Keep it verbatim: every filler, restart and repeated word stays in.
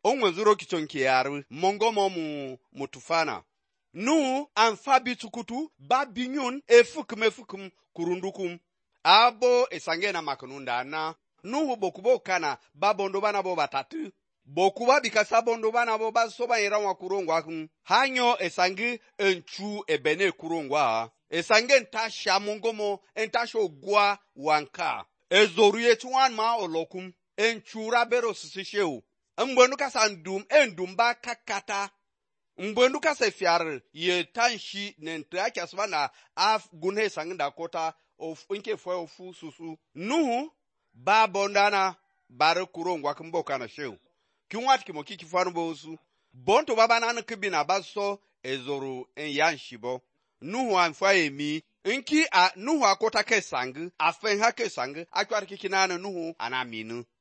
onwe zuro kichonke yaru mongomo mu mutufana. Nu anfa bitukutu ba binyun efukum efukum kurundukum. Abo esange na makununda na. Nuhu bokubo kana babondo bana bo batatu. Bokuba bikasa bondo bana bo basoba iranwa kurongwa kum. Hanyo esange enchu ebene kurongwa. Esange ntasha mongomo entasha ogwa wanka. Ezoru yetuan ma olokum. Enchura bero sisisheu. Mbwendu kasa ndum endumba kakata. Mbwendu kasa fiar ye tanshi nentra kaswana af gunhe sangda kota of inke fo ofu susu. Nuhu ba bondana bare kurongwa kumboka na sheu. Kiwat kimoki kifanu bosu. Bonto baba nanu kibina baso ezoru enyanshibo. Nuhu anfa emi. Inki a nuhu akota ke sang. Afen ha ke sang. Akwar kikinana nuhu anaminu.